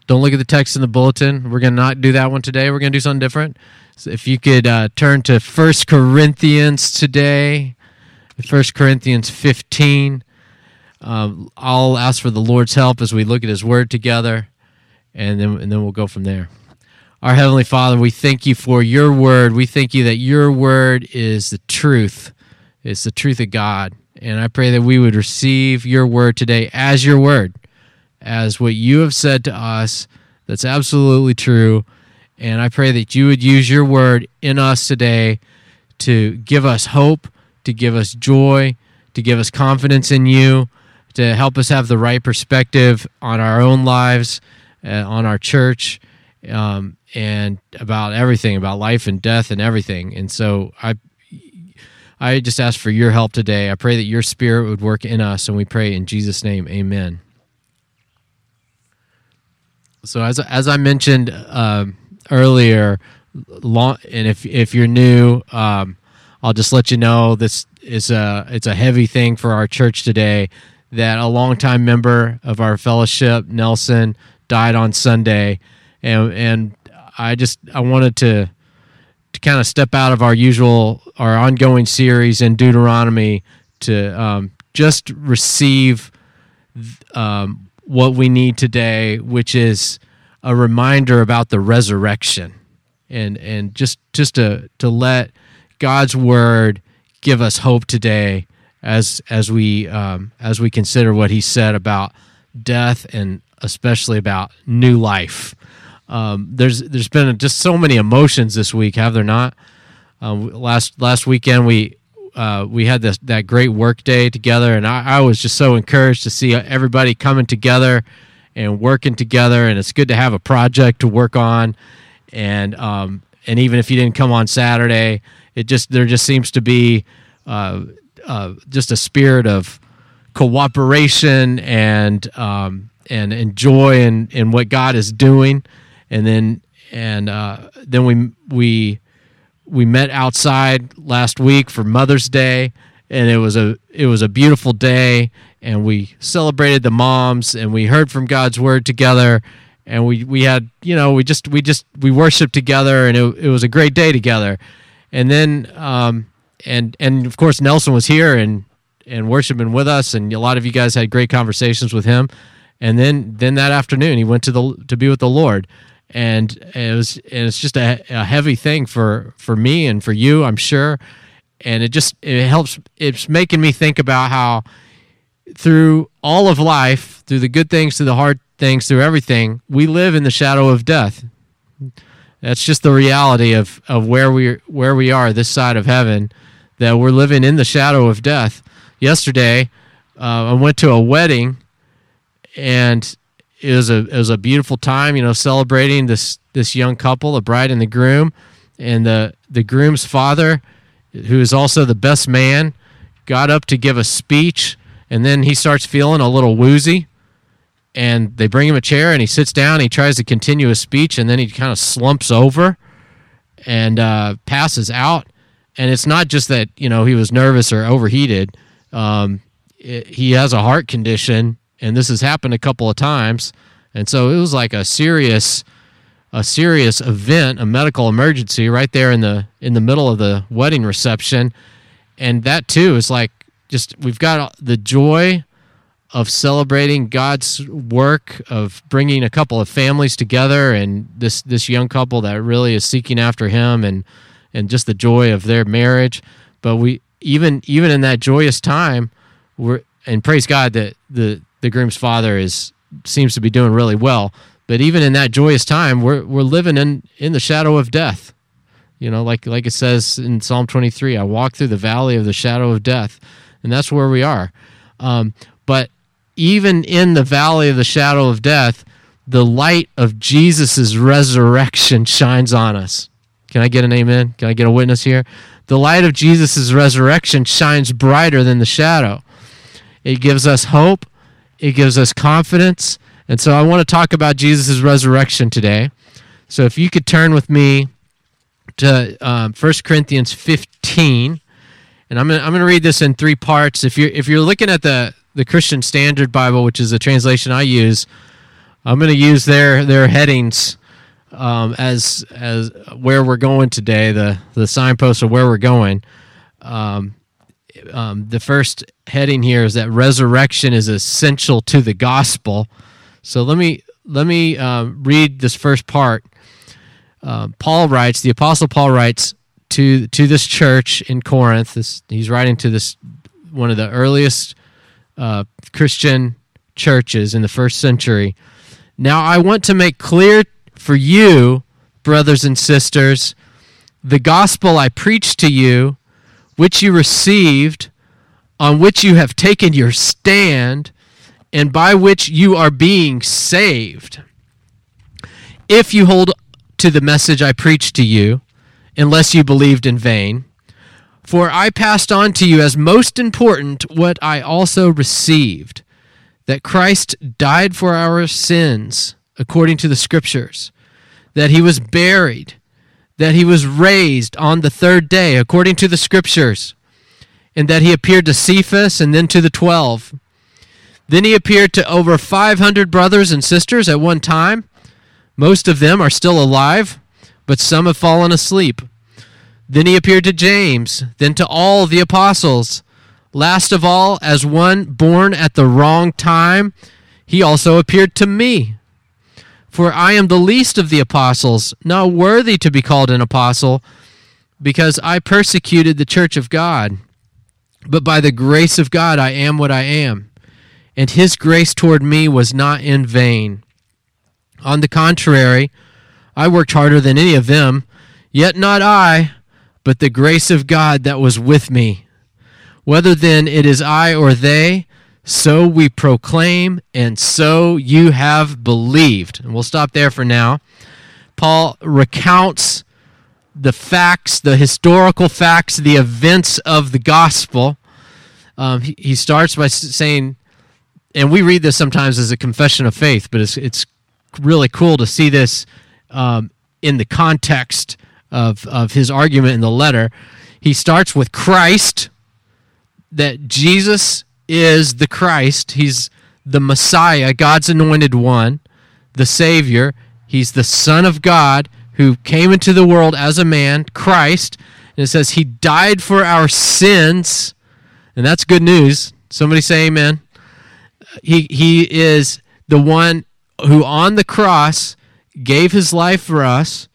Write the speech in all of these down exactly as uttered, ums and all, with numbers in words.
don't look at the text in the bulletin. We're going to not do that one today. We're going to do something different. So if you could uh, turn to First Corinthians today, First Corinthians fifteen. Um, I'll ask for the Lord's help as we look at His Word together, and then and then we'll go from there. Our Heavenly Father, we thank You for Your Word. We thank You that Your Word is the truth. It's the truth of God. And I pray that we would receive Your Word today as Your Word, as what You have said to us that's absolutely true. And I pray that You would use Your Word in us today to give us hope, to give us joy, to give us confidence in You, to help us have the right perspective on our own lives, uh, on our church, um, and about everything, about life and death and everything. And so I I just ask for Your help today. I pray that Your Spirit would work in us, and we pray in Jesus' name, amen. So as as I mentioned uh, earlier, long, and if if you're new, um, I'll just let you know this is a it's a heavy thing for our church today, that a longtime member of our fellowship, Nelson, died on Sunday, and and I just I wanted to to kind of step out of our usual our ongoing series in Deuteronomy to um, just receive um, what we need today, which is a reminder about the resurrection, and and just just to to let God's Word give us hope today, as as we um, as we consider what He said about death, and especially about new life. Um, there's there's been just so many emotions this week, have there not? Um, last last weekend we uh, we had this that great work day together, and I, I was just so encouraged to see everybody coming together and working together, and it's good to have a project to work on. And um, and even if you didn't come on Saturday, it just there just seems to be uh, uh, just a spirit of cooperation and um, and, and joy in, in what God is doing. And then and uh, then we we we met outside last week for Mother's Day, and it was a it was a beautiful day, and we celebrated the moms, and we heard from God's Word together, and we, we had you know we just we just we worshiped together, and it it was a great day together. And then um, and and of course Nelson was here and and worshiping with us, and a lot of you guys had great conversations with him. And then then that afternoon he went to the to be with the Lord. And it was, and it's just a, a heavy thing for, for me and for you, I'm sure. And it just it helps. It's making me think about how through all of life, through the good things, through the hard things, through everything, we live in the shadow of death. That's just the reality of, of where we where we are this side of heaven. That we're living in the shadow of death. Yesterday, uh, I went to a wedding, and It was a it was a beautiful time, you know, celebrating this this young couple, the bride and the groom, and the the groom's father, who is also the best man, got up to give a speech, and then he starts feeling a little woozy, and they bring him a chair, and he sits down, he tries to continue his speech, and then he kind of slumps over and uh, passes out. And it's not just that, you know, he was nervous or overheated. Um, it, he has a heart condition, and this has happened a couple of times, and so it was like a serious, a serious event, a medical emergency, right there in the in the middle of the wedding reception, and that too is like just we've got the joy of celebrating God's work of bringing a couple of families together, and this this young couple that really is seeking after Him, and and just the joy of their marriage. But we even even in that joyous time, we're and praise God that the the groom's father is seems to be doing really well. But even in that joyous time, we're we're living in, in the shadow of death. You know, like like it says in Psalm twenty-three, I walk through the valley of the shadow of death, and that's where we are. Um, but even in the valley of the shadow of death, the light of Jesus' resurrection shines on us. Can I get an amen? Can I get a witness here? The light of Jesus' resurrection shines brighter than the shadow. It gives us hope. It gives us confidence. And so I want to talk about Jesus' resurrection today. So if you could turn with me to um, First Corinthians fifteen, and I'm going I'm to read this in three parts. If you're, if you're looking at the, the Christian Standard Bible, which is the translation I use, I'm going to use their their headings um, as as where we're going today, the the signposts of where we're going. Um, um, the first heading here is that resurrection is essential to the gospel. So let me let me um, read this first part. Uh, Paul writes, the Apostle Paul writes to to this church in Corinth. This, he's writing to this one of the earliest uh, Christian churches in the first century. Now I want to make clear for you, brothers and sisters, the gospel I preached to you, which you received, on which you have taken your stand, and by which you are being saved, if you hold to the message I preached to you, unless you believed in vain. For I passed on to you as most important what I also received, that Christ died for our sins, according to the Scriptures, that he was buried, that he was raised on the third day, according to the Scriptures, and that he appeared to Cephas and then to the twelve. Then he appeared to over five hundred brothers and sisters at one time. Most of them are still alive, but some have fallen asleep. Then he appeared to James, then to all the apostles. Last of all, as one born at the wrong time, he also appeared to me. For I am the least of the apostles, not worthy to be called an apostle, because I persecuted the church of God. But by the grace of God I am what I am, and his grace toward me was not in vain. On the contrary, I worked harder than any of them, yet not I, but the grace of God that was with me. Whether then it is I or they, so we proclaim, and so you have believed. And we'll stop there for now. Paul recounts the facts, the historical facts, the events of the gospel. Um, he, he starts by saying, and we read this sometimes as a confession of faith, but it's it's really cool to see this um, in the context of, of his argument in the letter. He starts with Christ, that Jesus is the Christ. He's the Messiah, God's anointed one, the Savior. He's the Son of God who came into the world as a man, Christ. And it says he died for our sins, and that's good news. Somebody say amen. He, he is the one who on the cross gave his life for us,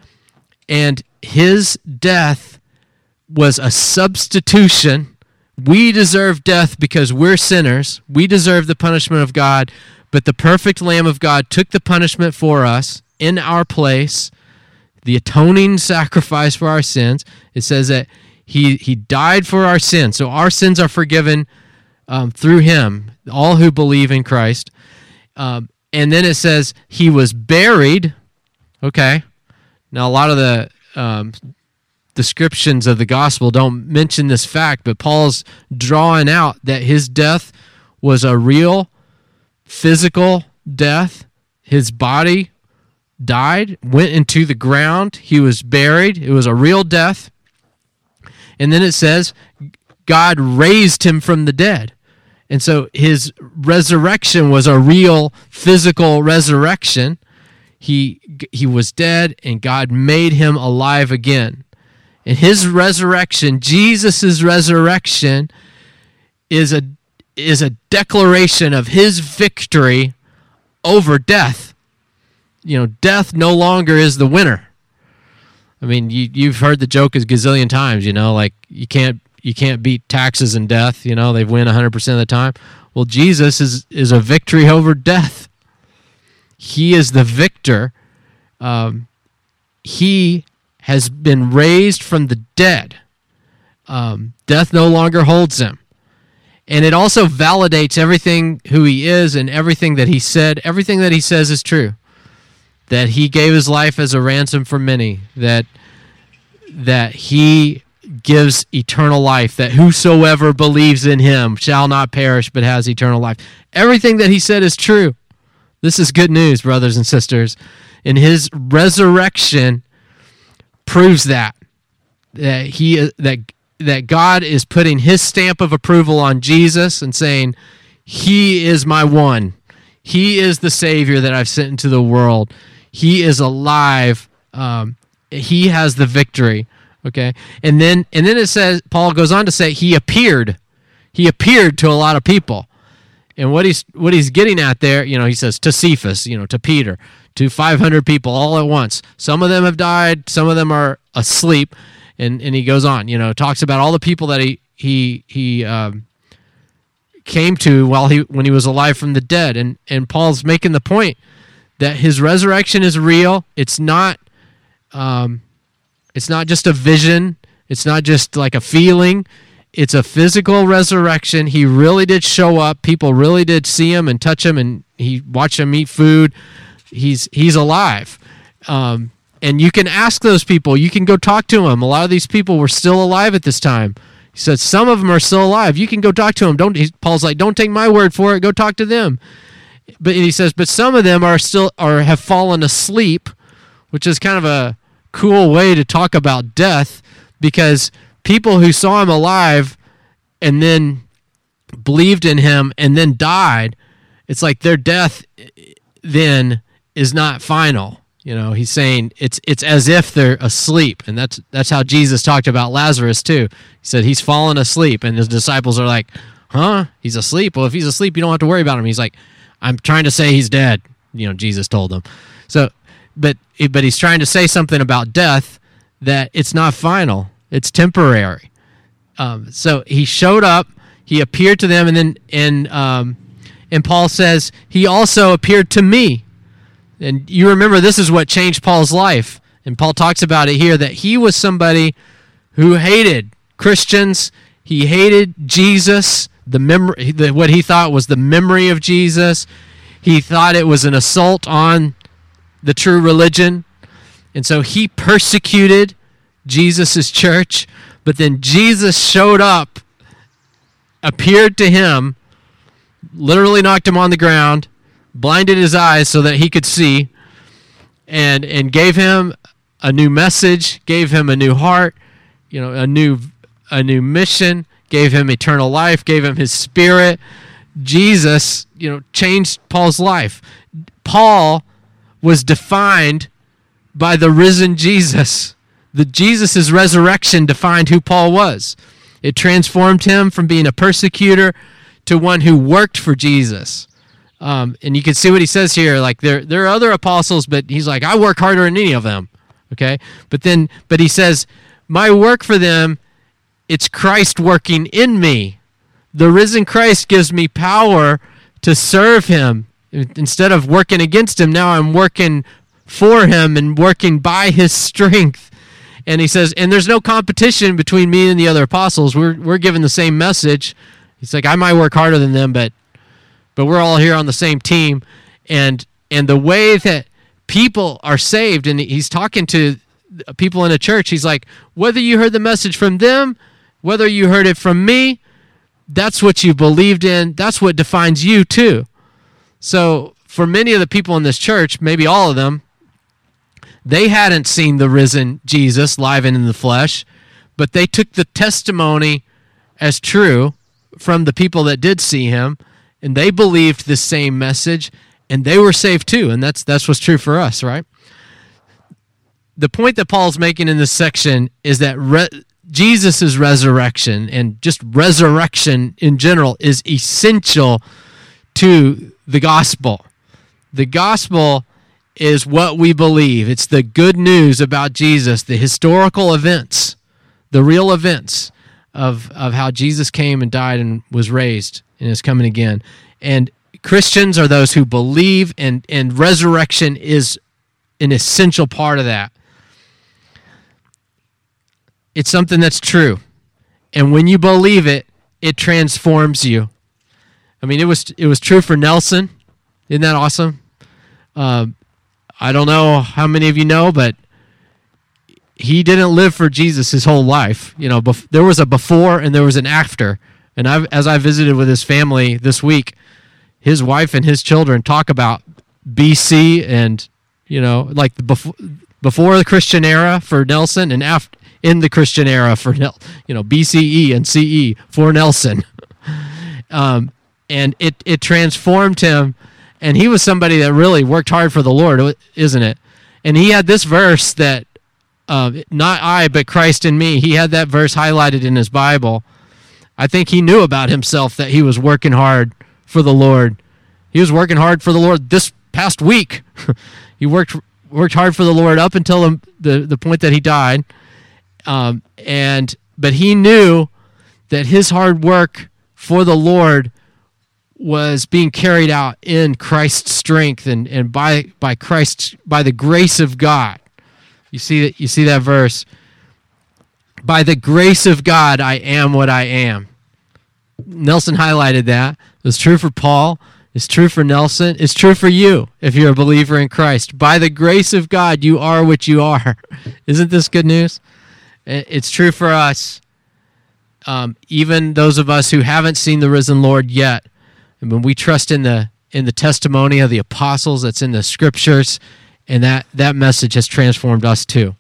and his death was a substitution. We deserve death because we're sinners. We deserve the punishment of God, but the perfect Lamb of God took the punishment for us in our place, the atoning sacrifice for our sins. It says that he, he died for our sins, so our sins are forgiven um, through him, all who believe in Christ. Um, and then it says he was buried. Okay. Now, a lot of the um, descriptions of the gospel don't mention this fact, but Paul's drawing out that his death was a real physical death. His body died, went into the ground. He was buried. It was a real death. And then it says God raised him from the dead. And so his resurrection was a real physical resurrection. He he was dead, and God made him alive again. And his resurrection, Jesus' resurrection, is a is a declaration of his victory over death. You know, death no longer is the winner. I mean, you you've heard the joke a gazillion times, you know, like you can't you can't beat taxes and death, you know, they win one hundred percent of the time. Well, Jesus is is a victory over death. He is the victor. Um, he has been raised from the dead. Um, death no longer holds him. And it also validates everything who he is and everything that he said. Everything that he says is true. That he gave his life as a ransom for many. That, that he gives eternal life. That whosoever believes in him shall not perish but has eternal life. Everything that he said is true. This is good news, brothers and sisters. And his resurrection proves that. That he that that God is putting his stamp of approval on Jesus and saying, he is my one. He is the Savior that I've sent into the world. He is alive. Um, he has the victory. Okay, and then and then it says, Paul goes on to say, he appeared. He appeared to a lot of people. And what he's what he's getting at there, you know, he says to Cephas, you know, to Peter, to five hundred people all at once. Some of them have died, some of them are asleep, and, and he goes on, you know, talks about all the people that he he he um, came to while he when he was alive from the dead, and and Paul's making the point that his resurrection is real. It's not, um, it's not just a vision. It's not just like a feeling. It's a physical resurrection. He really did show up. People really did see him and touch him, and he watched him eat food. He's he's alive. Um, and you can ask those people. You can go talk to them. A lot of these people were still alive at this time. He said some of them are still alive. You can go talk to them. Don't, he, Paul's like, don't take my word for it. Go talk to them. But he says, but some of them are still or have fallen asleep, which is kind of a cool way to talk about death, because people who saw him alive and then believed in him and then died, it's like their death then is not final. You know, he's saying it's it's as if they're asleep, and that's that's how Jesus talked about Lazarus too. He said he's fallen asleep, and his disciples are like, "Huh? He's asleep? Well, if he's asleep, you don't have to worry about him." He's like, "I'm trying to say he's dead." You know, Jesus told them. So, but but he's trying to say something about death, that it's not final. It's temporary. Um, so he showed up, he appeared to them, and then and um, and Paul says he also appeared to me. And you remember this is what changed Paul's life. And Paul talks about it here, that he was somebody who hated Christians. He hated Jesus, the memory, the, what he thought was the memory of Jesus. He thought it was an assault on the true religion. And so he persecuted Jesus' church, but then Jesus showed up, appeared to him, literally knocked him on the ground, blinded his eyes so that he could see, and and gave him a new message, gave him a new heart, you know, a new a new mission, gave him eternal life, gave him his spirit. Jesus, you know, changed Paul's life. Paul was defined by the risen Jesus. The Jesus' resurrection defined who Paul was. It transformed him from being a persecutor to one who worked for Jesus. Um, and you can see what he says here. Like there, there are other apostles, but he's like, I work harder than any of them. Okay, but then, but he says, my work for them, it's Christ working in me. The risen Christ gives me power to serve him. Instead of working against him, now I'm working for him and working by his strength. And he says, and there's no competition between me and the other apostles. We're we're given the same message. He's like, I might work harder than them, but but we're all here on the same team. And and the way that people are saved, and he's talking to people in a church, he's like, whether you heard the message from them, whether you heard it from me, that's what you believed in. That's what defines you too. So for many of the people in this church, maybe all of them, they hadn't seen the risen Jesus live and in the flesh, but they took the testimony as true from the people that did see him, and they believed the same message, and they were saved too, and that's that's what's true for us, right? The point that Paul's making in this section is that re- Jesus' resurrection, and just resurrection in general, is essential to the gospel. The gospel is what we believe. It's the good news about Jesus, the historical events, the real events of, of how Jesus came and died and was raised and is coming again. And Christians are those who believe, and, and resurrection is an essential part of that. It's something that's true. And when you believe it, it transforms you. I mean, it was it was true for Nelson. Isn't that awesome? Uh, I don't know how many of you know, but he didn't live for Jesus his whole life. You know, bef- there was a before and there was an after. And I've, as I visited with his family this week, his wife and his children talk about B C and, you know, like the before, before the Christian era for Nelson, and after in the Christian era for, you know, B C E and C E for Nelson. um, and it, it transformed him and he was somebody that really worked hard for the Lord, isn't it? And he had this verse that, uh, not I, but Christ in me. He had that verse highlighted in his Bible. I think he knew about himself that he was working hard for the Lord. He was working hard for the Lord this past week. He worked worked hard for the Lord up until the the, the point that he died. Um, and but he knew that his hard work for the Lord was being carried out in Christ's strength and, and by by Christ's by the grace of God. You see that you see that verse. By the grace of God, I am what I am. Nelson highlighted that. It's true for Paul. It's true for Nelson. It's true for you if you're a believer in Christ. By the grace of God, you are what you are. Isn't this good news? It's true for us. Um, even those of us who haven't seen the risen Lord yet, and when we trust in the in the testimony of the apostles that's in the scriptures, and that, that message has transformed us too.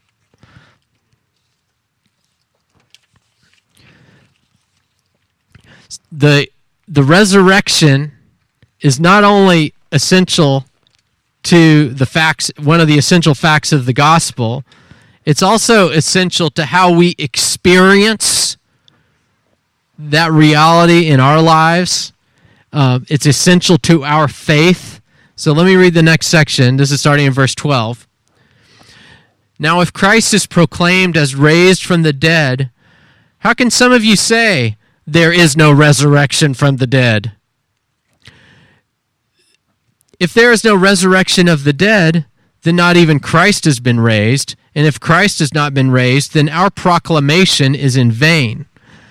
The the resurrection is not only essential to the facts, one of the essential facts of the gospel, it's also essential to how we experience that reality in our lives. Uh, it's essential to our faith. So let me read the next section. This is starting in verse twelve. Now, if Christ is proclaimed as raised from the dead, how can some of you say there is no resurrection from the dead? If there is no resurrection of the dead, then not even Christ has been raised. And if Christ has not been raised, then our proclamation is in vain.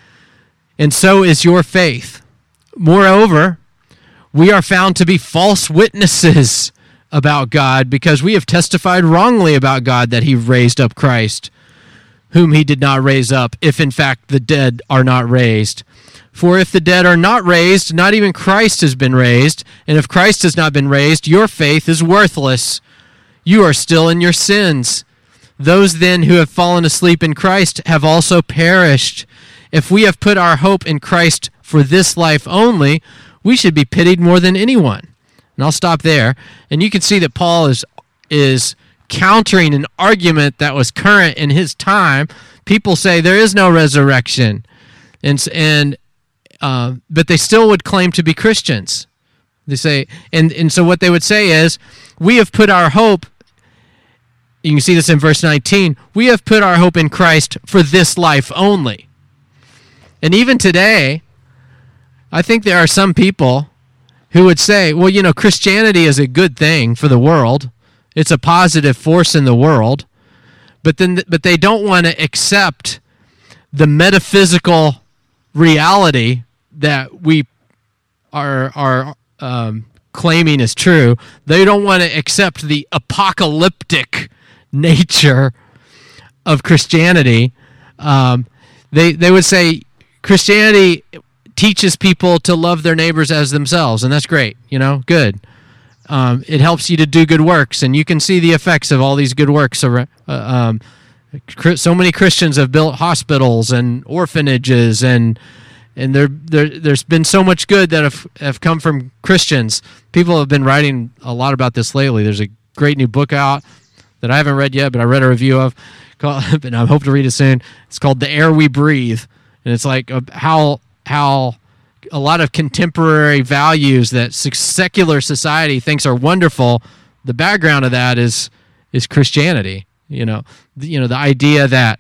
And so is your faith. Moreover, we are found to be false witnesses about God because we have testified wrongly about God that he raised up Christ, whom he did not raise up, if in fact the dead are not raised. For if the dead are not raised, not even Christ has been raised. And if Christ has not been raised, your faith is worthless. You are still in your sins. Those then who have fallen asleep in Christ have also perished. If we have put our hope in Christ for this life only, we should be pitied more than anyone. And I'll stop there. And you can see that Paul is is countering an argument that was current in his time. People say there is no resurrection. And and Uh, but they still would claim to be Christians. They say, and, and so what they would say is, we have put our hope, you can see this in verse nineteen, we have put our hope in Christ for this life only. And even today, I think there are some people who would say, well, you know, Christianity is a good thing for the world. It's a positive force in the world. But then, but they don't want to accept the metaphysical reality that we are are um, claiming is true. They don't want to accept the apocalyptic nature of Christianity. Um, they they would say Christianity teaches people to love their neighbors as themselves, and that's great. You know, good. Um, it helps you to do good works, and you can see the effects of all these good works. Uh, um, so many Christians have built hospitals and orphanages, and and there, there there's been so much good that have, have come from Christians. People have been writing a lot about this lately. There's a great new book out that I haven't read yet, but I read a review of, called, and I hope to read it soon. It's called "The Air We Breathe," and it's like how how a lot of contemporary values that secular society thinks are wonderful. The background of that is is Christianity. You know, you know the idea that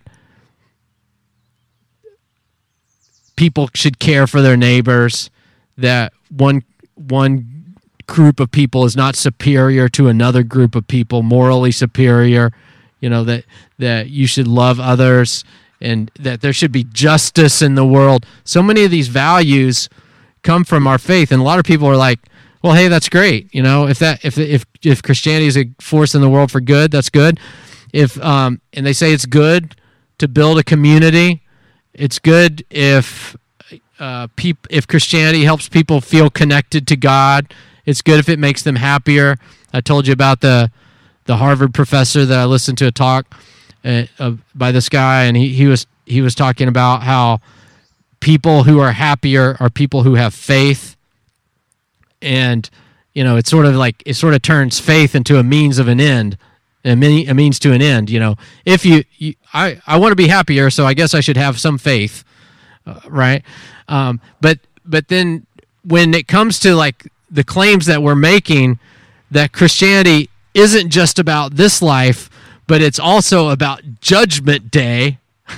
people should care for their neighbors, that one one group of people is not superior to another group of people, morally superior. You know, that that you should love others, and that there should be justice in the world. So many of these values come from our faith, and a lot of people are like, well, hey, that's great. You know, if that if if if Christianity is a force in the world for good, that's good. If um and they say it's good to build a community, it's good if uh peop- if Christianity helps people feel connected to God. It's good if it makes them happier. I told you about the the Harvard professor that I listened to a talk uh, uh, by this guy, and he he was he was talking about how people who are happier are people who have faith, and you know, it's sort of like it sort of turns faith into a means of an end, a, mean, a means to an end. You know, if you, you I, I want to be happier, so I guess I should have some faith, uh, right? Um, but but then when it comes to like the claims that we're making that Christianity isn't just about this life, but it's also about Judgment Day,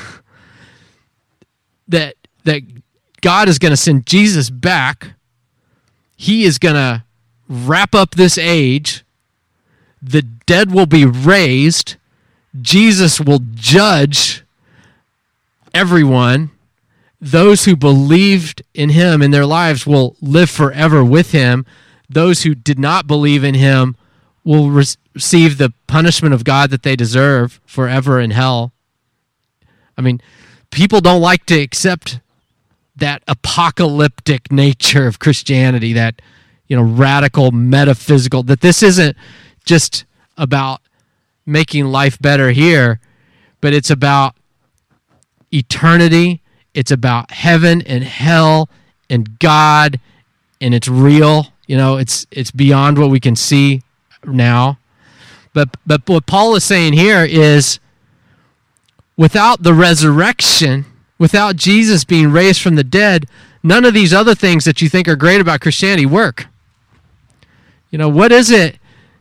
that that God is going to send Jesus back. He is going to wrap up this age. The dead will be raised. Jesus will judge everyone. Those who believed in him in their lives will live forever with him. Those who did not believe in him will re- receive the punishment of God that they deserve forever in hell. I mean, people don't like to accept that apocalyptic nature of Christianity, that, you know, radical metaphysical, that this isn't just about making life better here, but it's about eternity. It's about heaven and hell and God, and it's real. You know, it's it's beyond what we can see now. But but what Paul is saying here is, without the resurrection, without Jesus being raised from the dead, none of these other things that you think are great about Christianity work. You know, what is it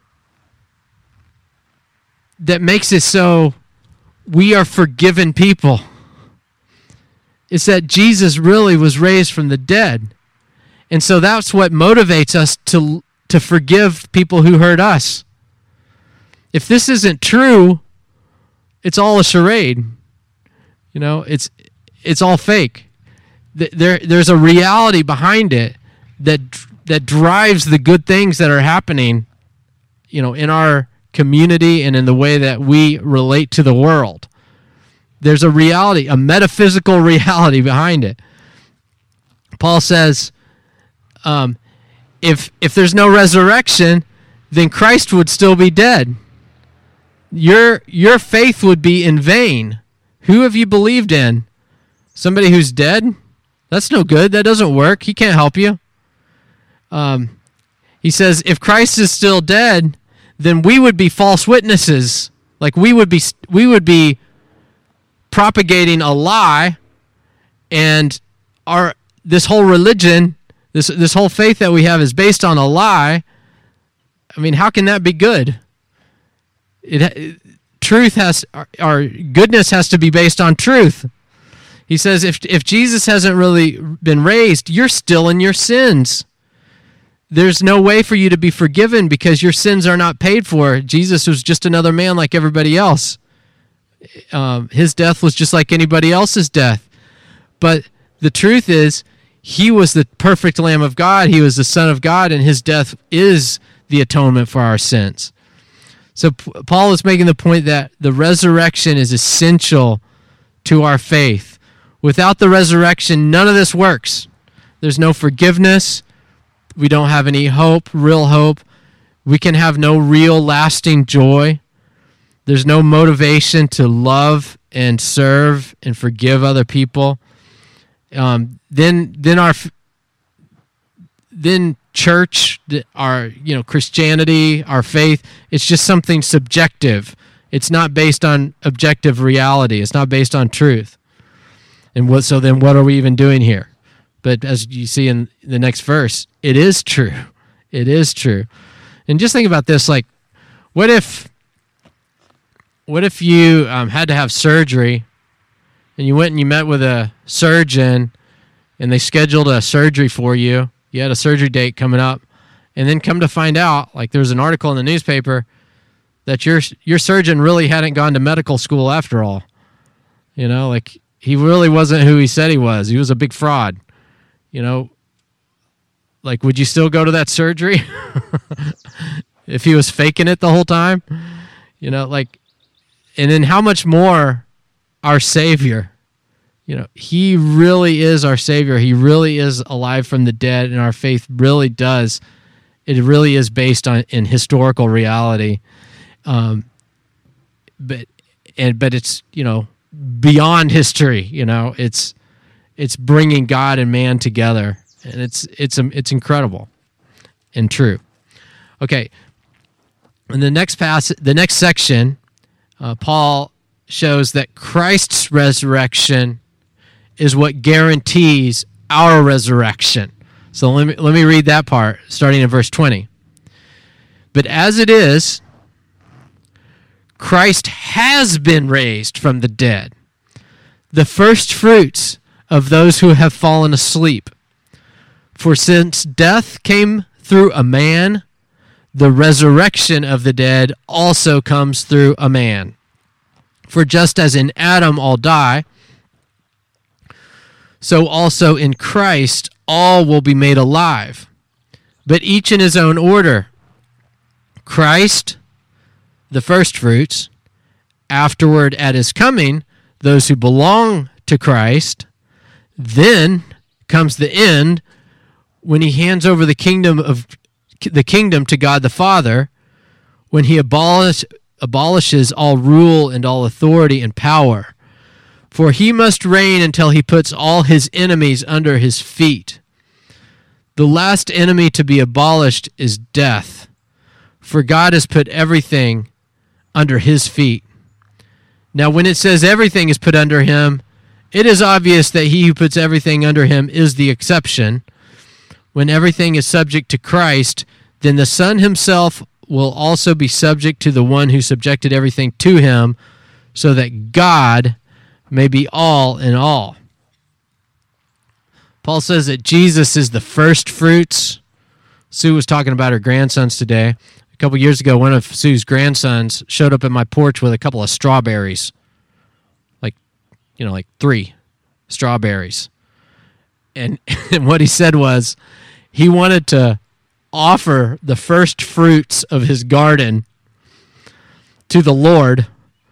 that makes it so we are forgiven people? It's that Jesus really was raised from the dead. And so that's what motivates us to, to forgive people who hurt us. If this isn't true, it's all a charade. You know, it's it's all fake. There, there's a reality behind it that that drives the good things that are happening, you know, in our community and in the way that we relate to the world. There's a reality, a metaphysical reality behind it. Paul says, um, if if there's no resurrection, then Christ would still be dead. Your your faith would be in vain. Who have you believed in? Somebody who's dead? That's no good. That doesn't work. He can't help you. Um, he says, if Christ is still dead, then we would be false witnesses. Like we would be we would be propagating a lie, and our this whole religion, this this whole faith that we have is based on a lie. I mean, how can that be good? It, it truth has our, our goodness has to be based on truth. He says, if if Jesus hasn't really been raised, you're still in your sins. There's no way for you to be forgiven because your sins are not paid for. Jesus was just another man like everybody else. Um, his death was just like anybody else's death. But the truth is, he was the perfect Lamb of God. He was the Son of God, and his death is the atonement for our sins. So Paul is making the point that the resurrection is essential to our faith. Without the resurrection, none of this works. There's no forgiveness. We don't have any hope, real hope. We can have no real lasting joy. There's no motivation to love and serve and forgive other people. Um, then, then our, then church, our you know Christianity, our faith, it's just something subjective. It's not based on objective reality. It's not based on truth. And what? So then, what are we even doing here? But as you see in the next verse, it is true. It is true. And just think about this: like, what if? What if you um, had to have surgery, and you went and you met with a surgeon, and they scheduled a surgery for you? You had a surgery date coming up, and then come to find out, like there's an article in the newspaper, that your your surgeon really hadn't gone to medical school after all. You know, like he really wasn't who he said he was. He was a big fraud. You know, like would you still go to that surgery if he was faking it the whole time? You know, like, and then how much more our Savior? You know, he really is our Savior. He really is alive from the dead, and our faith really does. It really is based on in historical reality, um, but and but it's you know beyond history. You know, it's it's bringing God and man together, and it's it's it's incredible and true. Okay. In the next passage, the next section, uh, Paul shows that Christ's resurrection is what guarantees our resurrection. So let me let me read that part, starting in verse twenty. But as it is, Christ has been raised from the dead, the first fruits of those who have fallen asleep. For since death came through a man, the resurrection of the dead also comes through a man. For just as in Adam all die, so also in Christ all will be made alive, but each in his own order. Christ, the first fruits, afterward at his coming, those who belong to Christ. Then comes the end, when he hands over the kingdom of the kingdom to God the Father, when he abolish, abolishes all rule and all authority and power. For he must reign until he puts all his enemies under his feet. The last enemy to be abolished is death, for God has put everything under his feet. Now, when it says everything is put under him, it is obvious that he who puts everything under him is the exception. When everything is subject to Christ, then the Son himself will also be subject to the one who subjected everything to him, so that God may be all in all. Paul says that Jesus is the first fruits. Sue was talking about her grandsons today. A couple years ago, one of Sue's grandsons showed up at my porch with a couple of strawberries. Like, you know, like three strawberries. And, and what he said was, he wanted to offer the first fruits of his garden to the Lord.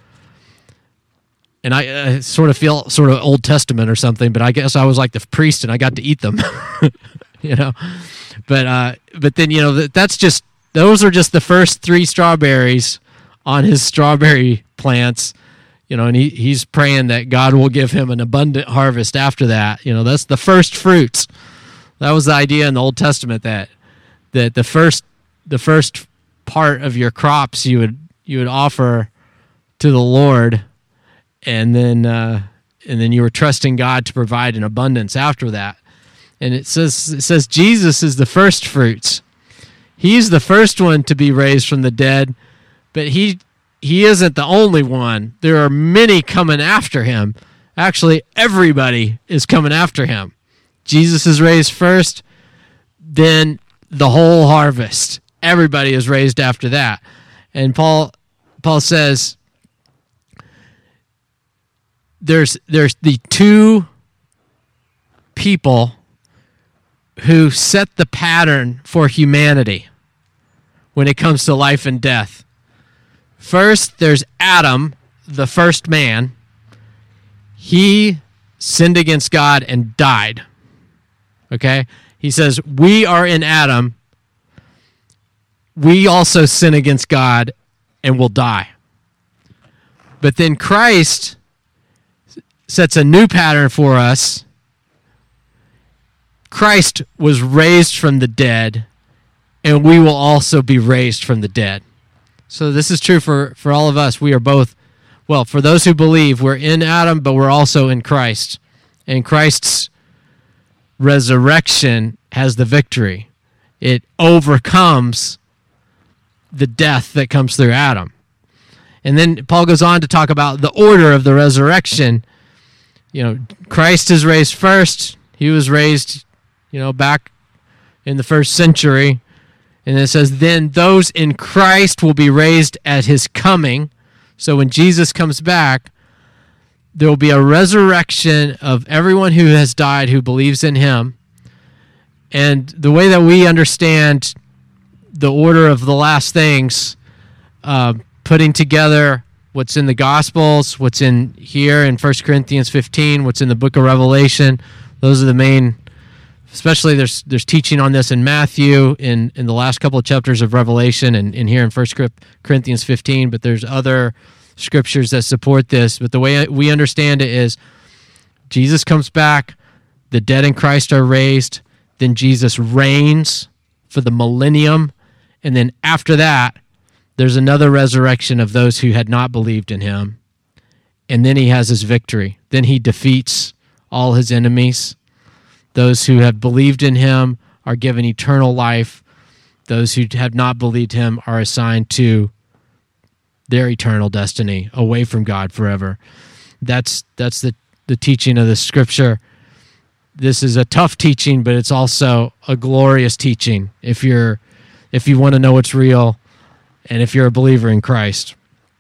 And I uh, sort of feel sort of Old Testament or something, but I guess I was like the priest and I got to eat them, you know. But uh, but then, you know, that, that's just, those are just the first three strawberries on his strawberry plants, you know, and he, he's praying that God will give him an abundant harvest after that. You know, that's the first fruits. That was the idea in the Old Testament, that that the first the first part of your crops you would you would offer to the Lord, and then uh, and then you were trusting God to provide an abundance after that. And it says it says Jesus is the first fruits. He's the first one to be raised from the dead, but he he isn't the only one. There are many coming after him. Actually, everybody is coming after him. Jesus is raised first, then the whole harvest. Everybody is raised after that. And Paul Paul says there's there's the two people who set the pattern for humanity when it comes to life and death. First, there's Adam, the first man. He sinned against God and died. Okay? He says, we are in Adam. We also sin against God and will die. But then Christ sets a new pattern for us. Christ was raised from the dead, and we will also be raised from the dead. So this is true for, for all of us. We are both, well, for those who believe, we're in Adam, but we're also in Christ. And Christ's resurrection has the victory. It overcomes the death that comes through Adam. And then Paul goes on to talk about the order of the resurrection. You know, Christ is raised first. He was raised, you know, back in the first century. And it says, then those in Christ will be raised at his coming. So when Jesus comes back, there will be a resurrection of everyone who has died who believes in him. And the way that we understand the order of the last things, uh, putting together what's in the Gospels, what's in here in First Corinthians fifteen, what's in the book of Revelation, those are the main, especially there's there's teaching on this in Matthew, in, in the last couple of chapters of Revelation, and, and here in First Corinthians fifteen, but there's other scriptures that support this. But the way we understand it is Jesus comes back, the dead in Christ are raised, then Jesus reigns for the millennium, And then after that, there's another resurrection of those who had not believed in him. And then he has his victory. Then he defeats all his enemies. Those who have believed in him are given eternal life. Those who have not believed him are assigned to their eternal destiny, away from God forever. That's that's the, the teaching of the scripture. This is a tough teaching, but it's also a glorious teaching if you're if you want to know what's real and if you're a believer in Christ.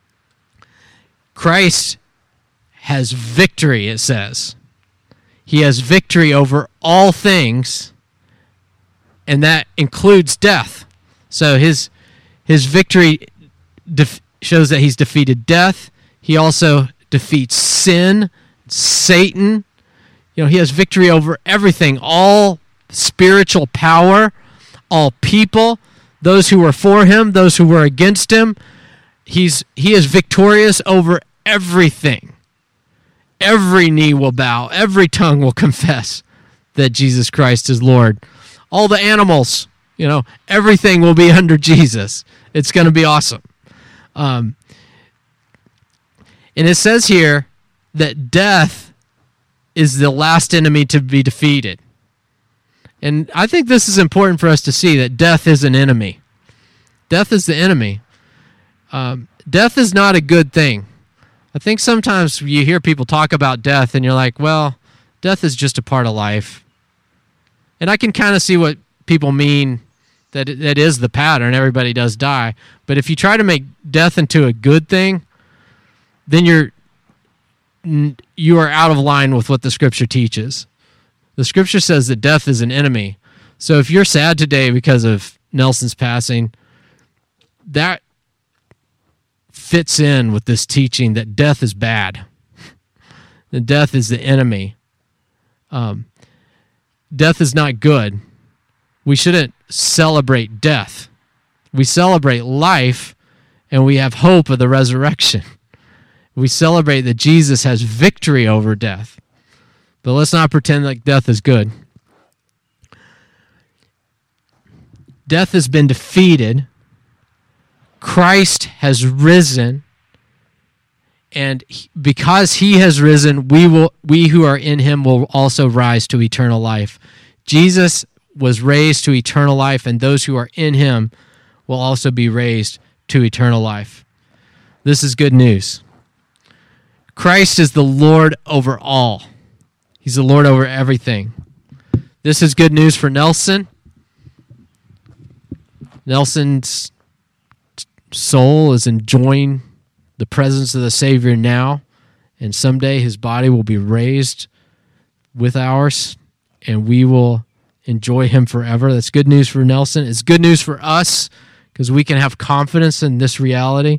Christ has victory, it says. He has victory over all things, and that includes death. So his his victory def- shows that he's defeated death. He also defeats sin, Satan. You know, he has victory over everything, all spiritual power, all people, those who were for him, those who were against him. He's he is victorious over everything. Every knee will bow, every tongue will confess that Jesus Christ is Lord. All the animals, you know, everything will be under Jesus. It's going to be awesome. Um, and it says here that death is the last enemy to be defeated. And I think this is important for us to see, that death is an enemy. Death is the enemy. Um, death is not a good thing. I think sometimes you hear people talk about death and you're like, well, death is just a part of life. And I can kind of see what people mean, that it, that is the pattern. Everybody does die. But if you try to make death into a good thing, then you're you are out of line with what the scripture teaches. The scripture says that death is an enemy. So if you're sad today because of Nelson's passing, that fits in with this teaching that death is bad. That death is the enemy. Um, death is not good. We shouldn't celebrate death. We celebrate life, and we have hope of the resurrection. We celebrate that Jesus has victory over death. But let's not pretend like death is good. Death has been defeated. Christ has risen, and he, because he has risen, we will we who are in him will also rise to eternal life. Jesus was raised to eternal life, and those who are in him will also be raised to eternal life. This is good news. Christ is the Lord over all. He's the Lord over everything. This is good news for Nelson. Nelson's soul is enjoying the presence of the Savior now, and someday his body will be raised with ours, and we will enjoy him forever. That's good news for Nelson. It's good news for us because we can have confidence in this reality.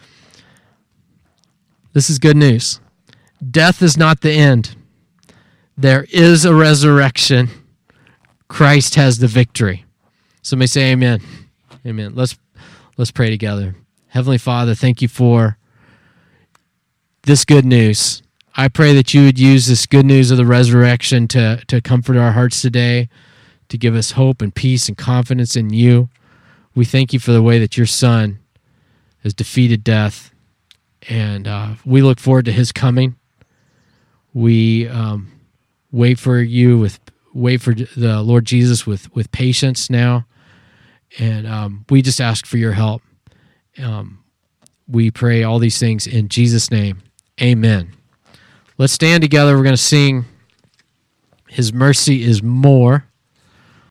This is good news. Death is not the end. There is a resurrection. Christ has the victory. Somebody say amen. Amen. Let's Let's pray together. Heavenly Father, thank you for this good news. I pray that you would use this good news of the resurrection to, to comfort our hearts today, to give us hope and peace and confidence in you. We thank you for the way that your Son has defeated death, and uh, we look forward to his coming. We um, wait for you with wait for the Lord Jesus with, with patience now. And um, we just ask for your help. Um, we pray all these things in Jesus' name. Amen. Let's stand together. We're going to sing His Mercy is More.